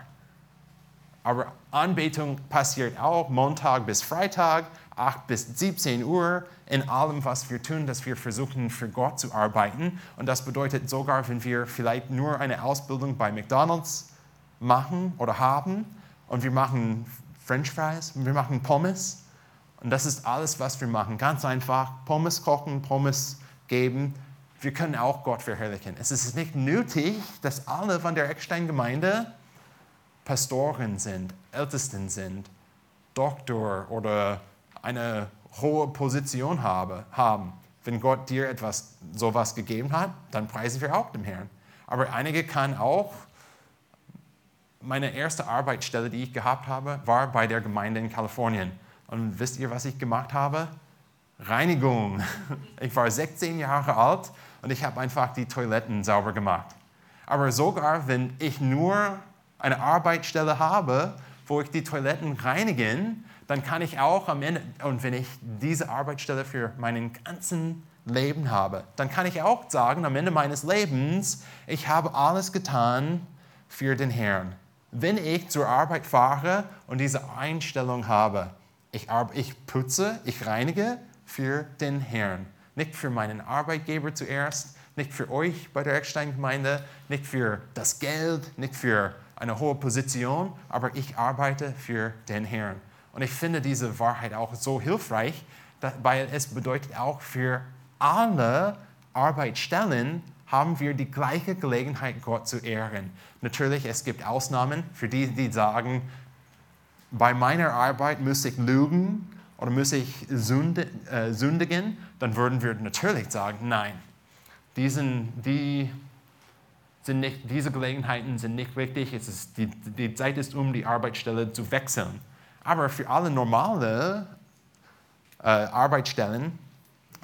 Aber Anbetung passiert auch Montag bis Freitag, acht bis siebzehn Uhr, in allem, was wir tun, dass wir versuchen, für Gott zu arbeiten. Und das bedeutet sogar, wenn wir vielleicht nur eine Ausbildung bei McDonald's machen oder haben und wir machen French Fries, wir machen Pommes. Und das ist alles, was wir machen. Ganz einfach, Pommes kochen, Pommes geben. Wir können auch Gott verherrlichen. Es ist nicht nötig, dass alle von der Eckstein-Gemeinde Pastoren sind, Ältesten sind, Doktor oder eine hohe Position habe, haben. Wenn Gott dir etwas sowas gegeben hat, dann preisen wir auch dem Herrn. Aber einige kann auch, meine erste Arbeitsstelle, die ich gehabt habe, war bei der Gemeinde in Kalifornien. Und wisst ihr, was ich gemacht habe? Reinigung. Ich war sechzehn Jahre alt und ich habe einfach die Toiletten sauber gemacht. Aber sogar, wenn ich nur eine Arbeitsstelle habe, wo ich die Toiletten reinige, dann kann ich auch am Ende, und wenn ich diese Arbeitsstelle für meinen ganzen Leben habe, dann kann ich auch sagen, am Ende meines Lebens, ich habe alles getan für den Herrn. Wenn ich zur Arbeit fahre und diese Einstellung habe, ich, ich putze, ich reinige für den Herrn. Nicht für meinen Arbeitgeber zuerst, nicht für euch bei der Eckstein-Gemeinde, nicht für das Geld, nicht für eine hohe Position, aber ich arbeite für den Herrn. Und ich finde diese Wahrheit auch so hilfreich, weil es bedeutet auch, für alle Arbeitsstellen haben wir die gleiche Gelegenheit, Gott zu ehren. Natürlich, es gibt Ausnahmen für die, die sagen, bei meiner Arbeit muss ich lügen oder muss ich sünde, äh, sündigen, dann würden wir natürlich sagen, nein, diesen, die sind nicht, diese Gelegenheiten sind nicht wichtig, es ist die, die Zeit ist, um die Arbeitsstelle zu wechseln. Aber für alle normale äh, Arbeitsstellen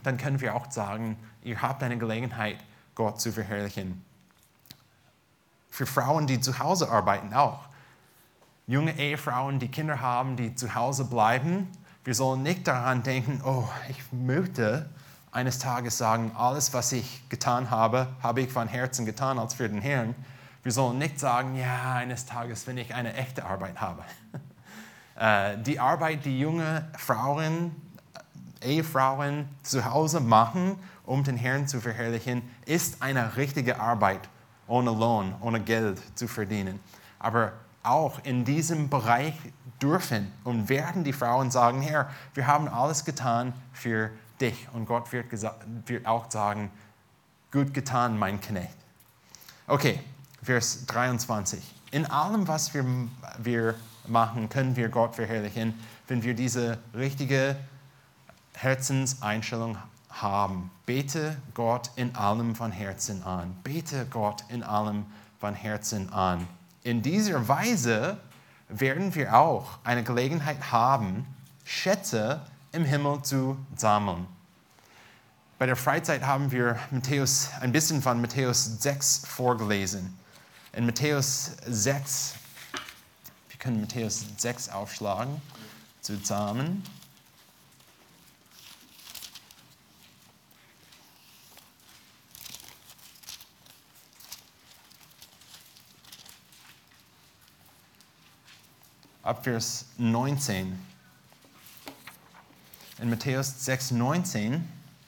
dann können wir auch sagen, ihr habt eine Gelegenheit, Gott zu verherrlichen. Für Frauen, die zu Hause arbeiten auch. Junge Ehefrauen, die Kinder haben, die zu Hause bleiben, wir sollen nicht daran denken, oh, ich möchte eines Tages sagen, alles, was ich getan habe, habe ich von Herzen getan als für den Herrn. Wir sollen nicht sagen, ja, eines Tages, wenn ich eine echte Arbeit habe. Die Arbeit, die junge Frauen, Ehefrauen zu Hause machen, um den Herrn zu verherrlichen, ist eine richtige Arbeit, ohne Lohn, ohne Geld zu verdienen. Aber auch in diesem Bereich dürfen und werden die Frauen sagen, Herr, wir haben alles getan für dich. Und Gott wird, wird auch sagen, gut getan, mein Knecht. Okay, Vers dreiundzwanzig. In allem, was wir, wir machen, können wir Gott verherrlichen, wenn wir diese richtige Herzenseinstellung haben. Bete Gott in allem von Herzen an. Bete Gott in allem von Herzen an. In dieser Weise werden wir auch eine Gelegenheit haben, Schätze im Himmel zu sammeln. Bei der Freizeit haben wir Matthäus, ein bisschen von Matthäus sechs vorgelesen. In Matthäus sechs, wir können Matthäus sechs aufschlagen, zusammen. Ab Vers neunzehn. In Matthäus sechs, neunzehn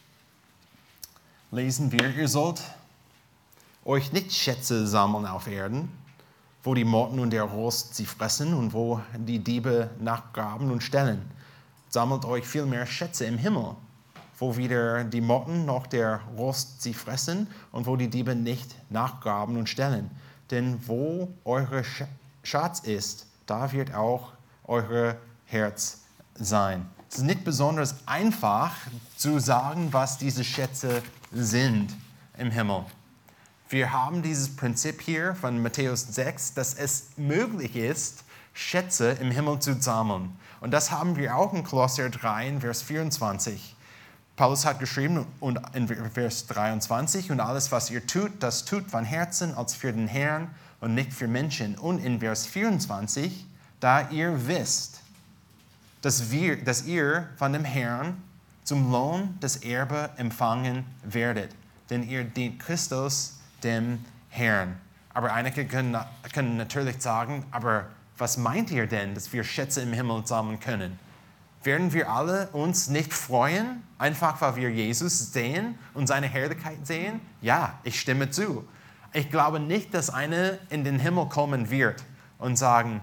lesen wir, ihr sollt euch nicht Schätze sammeln auf Erden, wo die Motten und der Rost sie fressen und wo die Diebe nachgraben und stellen. Sammelt euch vielmehr Schätze im Himmel, wo weder die Motten noch der Rost sie fressen und wo die Diebe nicht nachgraben und stellen. Denn wo euer Schatz ist, da wird auch euer Herz sein. Es ist nicht besonders einfach zu sagen, was diese Schätze sind im Himmel. Wir haben dieses Prinzip hier von Matthäus sechs, dass es möglich ist, Schätze im Himmel zu sammeln. Und das haben wir auch in Kolosser drei, in Vers vierundzwanzig. Paulus hat geschrieben und in Vers dreiundzwanzig, und alles, was ihr tut, das tut von Herzen als für den Herrn und nicht für Menschen. Und in Vers vierundzwanzig, da ihr wisst, dass, wir, dass ihr von dem Herrn zum Lohn das Erbe empfangen werdet. Denn ihr dient Christus, dem Herrn. Aber einige können, können natürlich sagen, aber was meint ihr denn, dass wir Schätze im Himmel sammeln können? Werden wir alle uns nicht freuen, einfach weil wir Jesus sehen und seine Herrlichkeit sehen? Ja, ich stimme zu. Ich glaube nicht, dass einer in den Himmel kommen wird und sagen,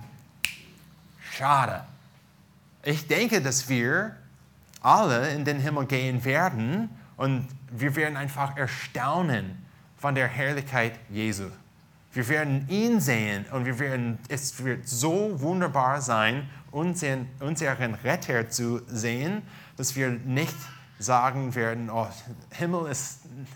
schade. Ich denke, dass wir alle in den Himmel gehen werden und wir werden einfach erstaunen von der Herrlichkeit Jesu. Wir werden ihn sehen und wir werden, es wird so wunderbar sein, unseren, unseren Retter zu sehen, dass wir nicht sagen werden, oh, Himmel ist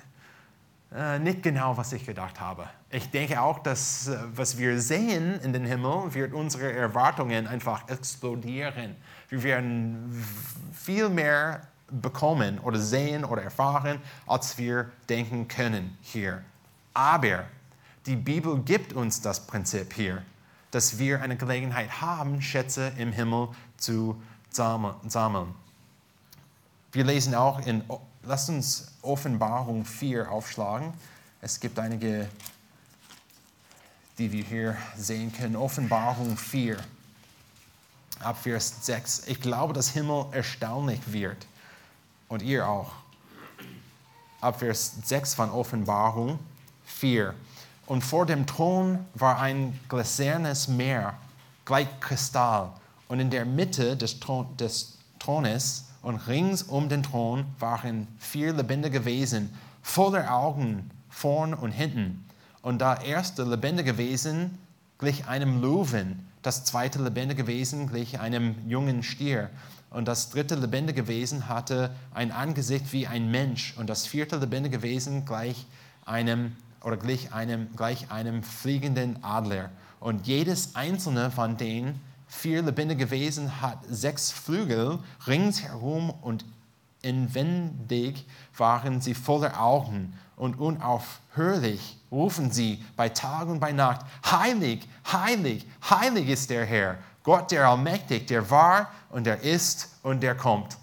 äh, nicht genau, was ich gedacht habe. Ich denke auch, dass was wir sehen in den Himmel, wird unsere Erwartungen einfach explodieren. Wir werden viel mehr bekommen oder sehen oder erfahren, als wir denken können hier. Aber die Bibel gibt uns das Prinzip hier, dass wir eine Gelegenheit haben, Schätze im Himmel zu sammeln. Wir lesen auch in, lasst uns Offenbarung vier aufschlagen. Es gibt einige, die wir hier sehen können. Offenbarung vier, ab Vers sechs. Ich glaube, dass Himmel erstaunlich wird. Und ihr auch. Ab Vers sechs von Offenbarung vier. Und vor dem Thron war ein gläsernes Meer, gleich Kristall. Und in der Mitte des, Thron, des Thrones und rings um den Thron waren vier lebendige Wesen, voller Augen vorn und hinten. Und das erste lebendige Wesen glich einem Löwen, das zweite lebendige Wesen glich einem jungen Stier. Und das dritte lebendige Wesen hatte ein Angesicht wie ein Mensch. Und das vierte lebendige Wesen gleich einem, oder gleich einem, gleich einem fliegenden Adler. Und jedes einzelne von den vier lebendigen Wesen hat sechs Flügel ringsherum und inwendig waren sie voller Augen und unaufhörlich rufen sie bei Tag und bei Nacht, heilig, heilig, heilig ist der Herr, Gott der Allmächtig, der war und der ist und der kommt.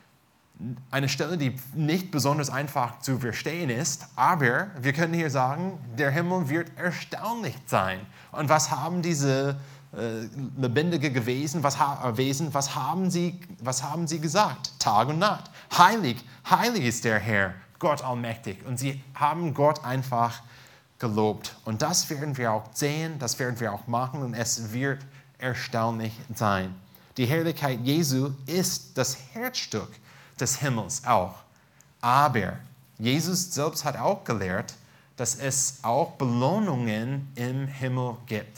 Eine Stelle, die nicht besonders einfach zu verstehen ist, aber wir können hier sagen, der Himmel wird erstaunlich sein. Und was haben diese äh, lebendige Wesen, was, ha- Wesen was, haben sie, was haben sie gesagt? Tag und Nacht. Heilig, heilig ist der Herr, Gott allmächtig. Und sie haben Gott einfach gelobt. Und das werden wir auch sehen, das werden wir auch machen und es wird erstaunlich sein. Die Herrlichkeit Jesu ist das Herzstück des Himmels auch. Aber Jesus selbst hat auch gelehrt, dass es auch Belohnungen im Himmel gibt.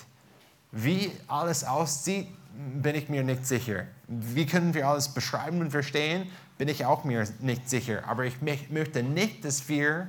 Wie alles aussieht, bin ich mir nicht sicher. Wie können wir alles beschreiben und verstehen, bin ich auch mir nicht sicher. Aber ich möchte nicht, dass wir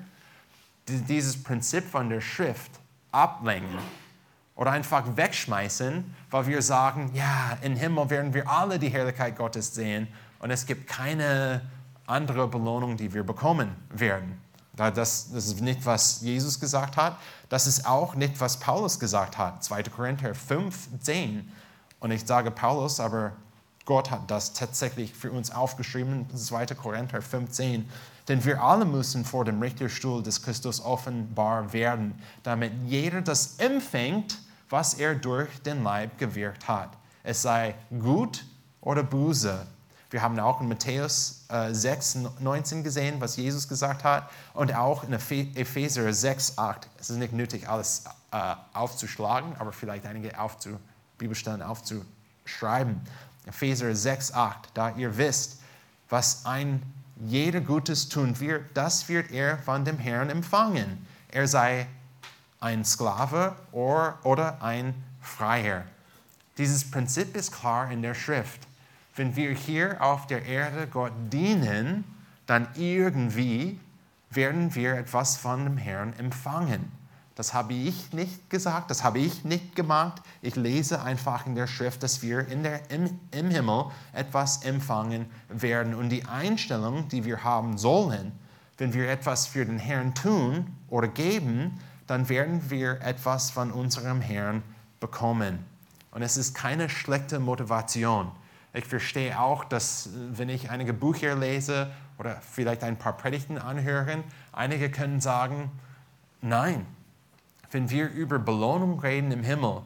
dieses Prinzip von der Schrift ablenken oder einfach wegschmeißen, weil wir sagen, ja, im Himmel werden wir alle die Herrlichkeit Gottes sehen und es gibt keine andere Belohnung, die wir bekommen werden. Das, das ist nicht, was Jesus gesagt hat. Das ist auch nicht, was Paulus gesagt hat. zweiter Korinther fünf, zehn. Und ich sage Paulus, aber Gott hat das tatsächlich für uns aufgeschrieben, zweiter Korinther fünf, zehn. Denn wir alle müssen vor dem Richterstuhl des Christus offenbar werden, damit jeder das empfängt, was er durch den Leib gewirkt hat. Es sei gut oder böse. Wir haben auch in Matthäus äh, sechs, neunzehn gesehen, was Jesus gesagt hat. Und auch in Epheser sechs, acht. Es ist nicht nötig, alles äh, aufzuschlagen, aber vielleicht einige aufzu, Bibelstellen aufzuschreiben. Epheser sechs, acht. Da ihr wisst, was ein jeder Gutes tun wird, das wird er von dem Herrn empfangen. Er sei ein Sklave oder, oder ein Freiherr. Dieses Prinzip ist klar in der Schrift. Wenn wir hier auf der Erde Gott dienen, dann irgendwie werden wir etwas von dem Herrn empfangen. Das habe ich nicht gesagt, das habe ich nicht gemacht. Ich lese einfach in der Schrift, dass wir in der, im, im Himmel etwas empfangen werden. Und die Einstellung, die wir haben sollen, wenn wir etwas für den Herrn tun oder geben, dann werden wir etwas von unserem Herrn bekommen. Und es ist keine schlechte Motivation. Ich verstehe auch, dass wenn ich einige Bücher lese oder vielleicht ein paar Predigten anhören, einige können sagen, nein, wenn wir über Belohnung reden im Himmel,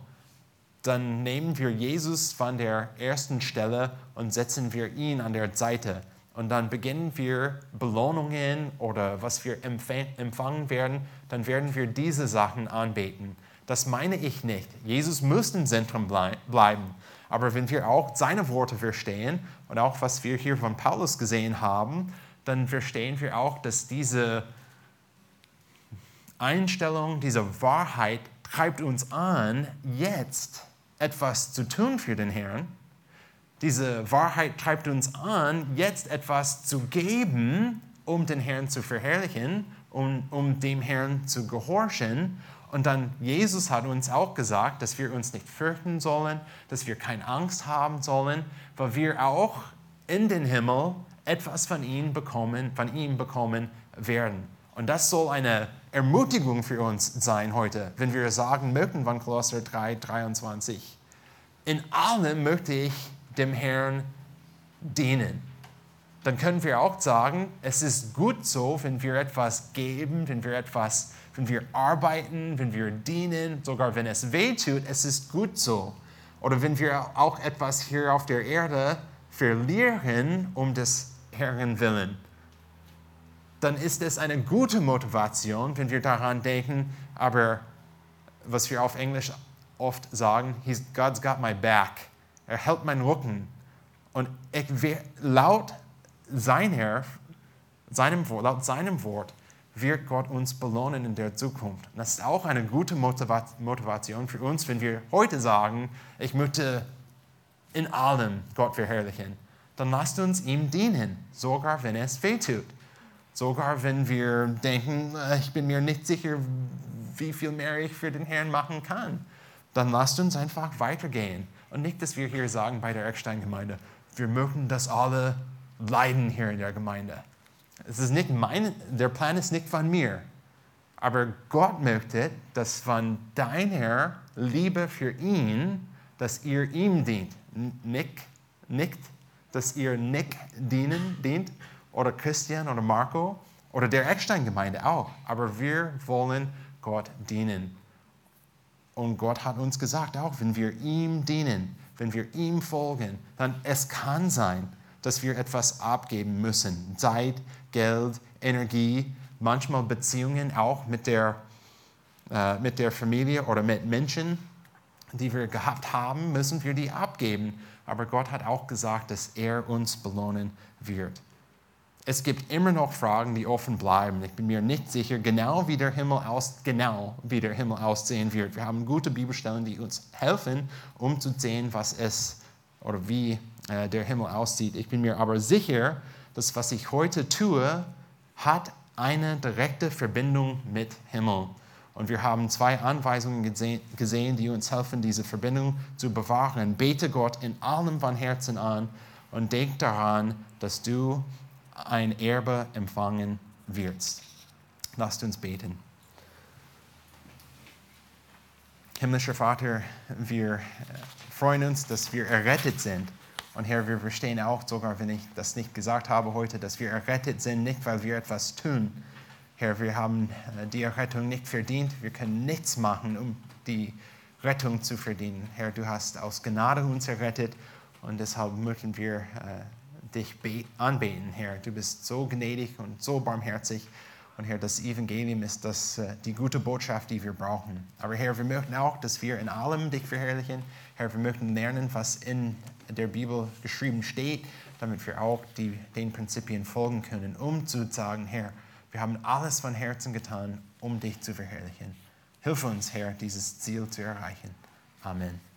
dann nehmen wir Jesus von der ersten Stelle und setzen wir ihn an der Seite. Und dann beginnen wir Belohnungen oder was wir empfangen werden, dann werden wir diese Sachen anbeten. Das meine ich nicht. Jesus muss im Zentrum bleiben. Aber wenn wir auch seine Worte verstehen und auch was wir hier von Paulus gesehen haben, dann verstehen wir auch, dass diese Einstellung, diese Wahrheit treibt uns an, jetzt etwas zu tun für den Herrn. Diese Wahrheit treibt uns an, jetzt etwas zu geben, um den Herrn zu verherrlichen, um, um dem Herrn zu gehorchen. Und dann, Jesus hat uns auch gesagt, dass wir uns nicht fürchten sollen, dass wir keine Angst haben sollen, weil wir auch in den Himmel etwas von ihm bekommen, von ihm bekommen werden. Und das soll eine Ermutigung für uns sein heute, wenn wir sagen möchten von Kolosser drei, dreiundzwanzig. In allem möchte ich dem Herrn dienen. Dann können wir auch sagen, es ist gut so, wenn wir etwas geben, wenn wir etwas wenn wir arbeiten, wenn wir dienen, sogar wenn es weh tut, es ist gut so. Oder wenn wir auch etwas hier auf der Erde verlieren, um des Herrn willen, dann ist es eine gute Motivation, wenn wir daran denken, aber was wir auf Englisch oft sagen, He's, God's got my back. Er hält meinen Rücken. Und ich, laut, seiner, seinem, laut seinem Wort wird Gott uns belohnen in der Zukunft. Und das ist auch eine gute Motivation für uns, wenn wir heute sagen, ich möchte in allem Gott verherrlichen. Dann lasst uns ihm dienen, sogar wenn es weh tut. Sogar wenn wir denken, ich bin mir nicht sicher, wie viel mehr ich für den Herrn machen kann. Dann lasst uns einfach weitergehen. Und nicht, dass wir hier sagen bei der Eckstein-Gemeinde, wir möchten, dass alle leiden hier in der Gemeinde. Es ist nicht mein, der Plan ist nicht von mir. Aber Gott möchte, dass von deiner Liebe für ihn, dass ihr ihm dient. Nicht, nicht dass ihr nicht dienen, dient, oder Christian oder Marco, oder der Eckstein-Gemeinde auch. Aber wir wollen Gott dienen. Und Gott hat uns gesagt, auch wenn wir ihm dienen, wenn wir ihm folgen, dann es kann sein, dass wir etwas abgeben müssen. Zeit, Geld, Energie, manchmal Beziehungen auch mit der, äh, mit der Familie oder mit Menschen, die wir gehabt haben, müssen wir die abgeben. Aber Gott hat auch gesagt, dass er uns belohnen wird. Es gibt immer noch Fragen, die offen bleiben. Ich bin mir nicht sicher, genau wie der Himmel, aus, genau wie der Himmel aussehen wird. Wir haben gute Bibelstellen, die uns helfen, um zu sehen, was es oder wie äh, der Himmel aussieht. Ich bin mir aber sicher, dass was ich heute tue, hat eine direkte Verbindung mit Himmel. Und wir haben zwei Anweisungen gesehen, die uns helfen, diese Verbindung zu bewahren. Bete Gott in allem von Herzen an und denk daran, dass du ein Erbe empfangen wirst. Lasst uns beten. Himmlischer Vater, wir freuen uns, dass wir errettet sind. Und Herr, wir verstehen auch, sogar wenn ich das nicht gesagt habe heute, dass wir errettet sind, nicht weil wir etwas tun. Herr, wir haben die Errettung nicht verdient. Wir können nichts machen, um die Rettung zu verdienen. Herr, du hast aus Gnade uns errettet und deshalb möchten wir äh, dich anbeten, Herr. Du bist so gnädig und so barmherzig. Und Herr, das Evangelium ist das, äh, die gute Botschaft, die wir brauchen. Aber Herr, wir möchten auch, dass wir in allem dich verherrlichen. Herr, wir möchten lernen, was in der Bibel geschrieben steht, damit wir auch die, den Prinzipien folgen können, um zu sagen, Herr, wir haben alles von Herzen getan, um dich zu verherrlichen. Hilf uns, Herr, dieses Ziel zu erreichen. Amen.